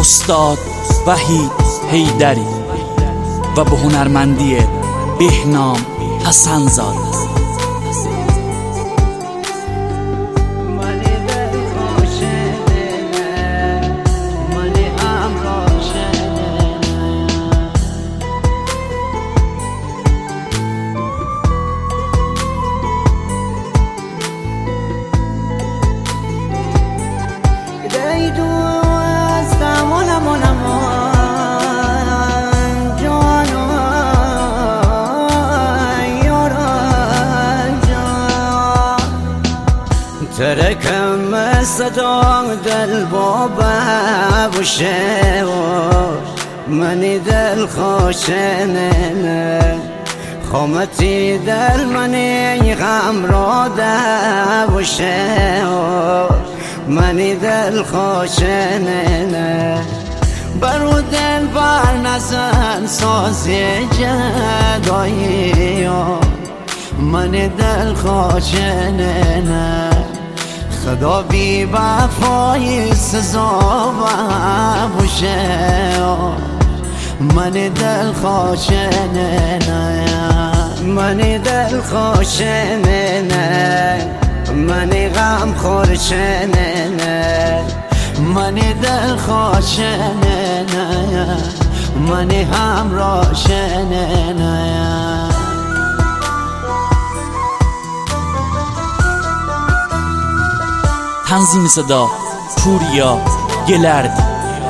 استاد وحید حیدری و به هنرمندی بهنام حسن‌زاده. تركم صدام دل بابا وشه منی دل خوشنه خامتی دل منی غم را ده وشه منی دل خوشنه برو دل بر نزن سازی جدایی منی دل خوشنه خدا بی وفای سزا باشه من دل خوشنه من دل خوشنه من غم خورشنه من دل خوشنه من همراه شنه. تنظیم صدا پوریا گلردی.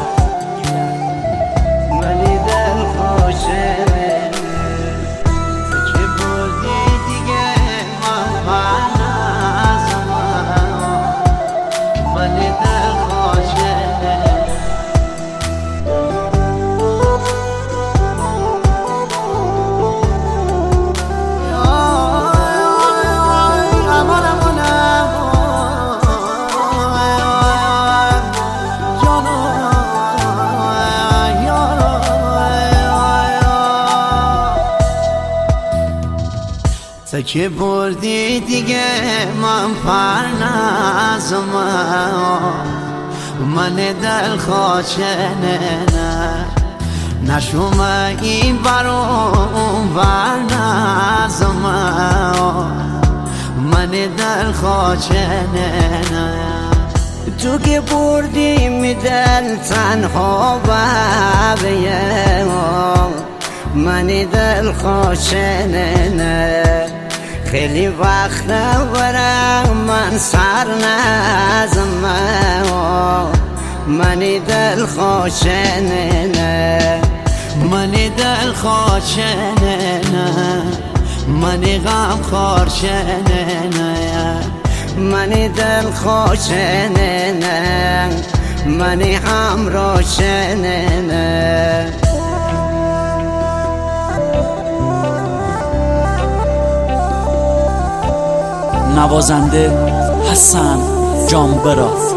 تا که بردی دیگه من پرنازم من دل خوشنه نشوم این برون برنازم من دل خوشنه تو که بردی می دل تنها ببیم من دل خوشنه خیلی وقت برم من سر نزم من دل خوشنه من دل خوشنه من غم خورشنه من دل خوشنه من همراه شنه. نوازنده حسن جانبرا.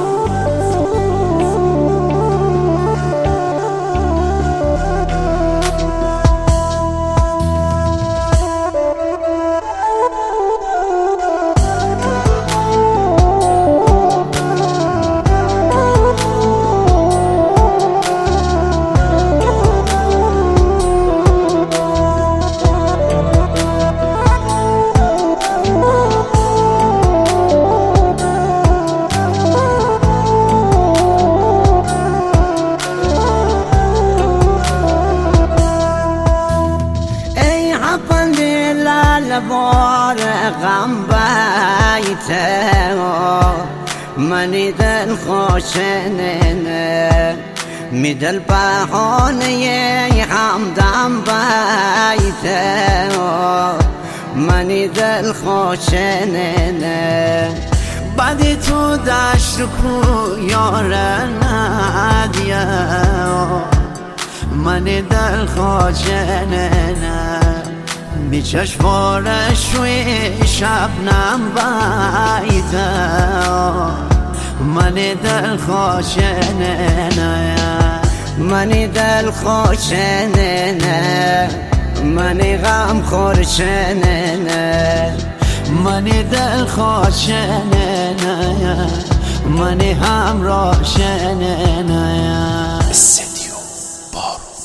بار غم بیته من دل خوشنه می دل بهانه همدم بیته من دل خوشنه بعد تو دشت کو یار ندیه من دل خوشنه می چشمارش روی شبنم بیته من دل خوشنه من دل خوشنه من غم خورشنه من دل خوشنه من همراه شنه. جبار.